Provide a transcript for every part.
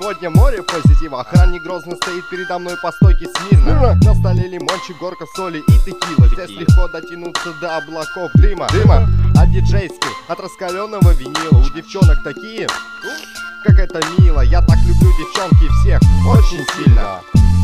сегодня море позитива. Охранник грозно стоит передо мной по стойке смирно. На столе лимончик, горка соли и текила. Здесь легко дотянуться до облаков дыма. От диджейской, от раскаленного винила. У девчонок такие, как это мило. Я так люблю девчонки всех очень сильно.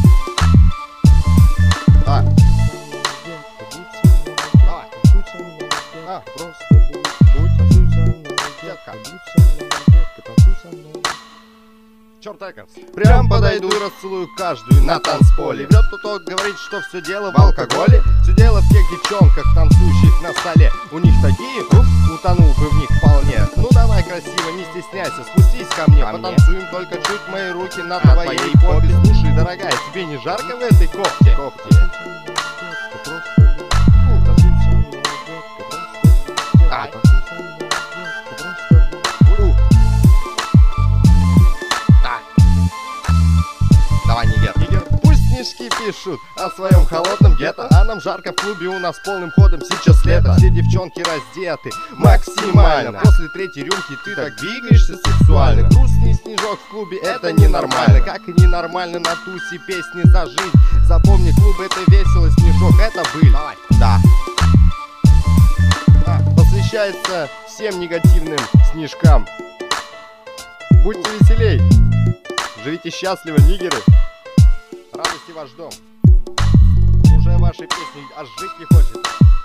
Черт Экерс. Прям подойду и расцелую каждую на танцполе. Врет тот, говорит, что все дело в алкоголе. Все дело в тех девчонках, танцующих на столе. У них такие, утонул бы в них вполне. Ну давай красиво, не стесняйся, спустись ко мне. Потанцуем только чуть, мои руки на твоей попе. Слушай, дорогая, тебе не жарко в этой кофте? Давай, Нигер. Пусть снежки пишут о своем холодном гетто, а нам жарко в клубе, у нас полным ходом сейчас лето. Все девчонки раздеты максимально. После третьей рюмки ты так двигаешься сексуально. Грустный снежок в клубе — это ненормально. Как и ненормально на тусе песни зажить. Запомни, клуб — это весело, снежок — это быль. Давай. Да. Посвящается всем негативным снежкам. Будьте веселей. Живите счастливо, нигеры. Радости ваш дом. Уже ваши песни аж жить не хочет.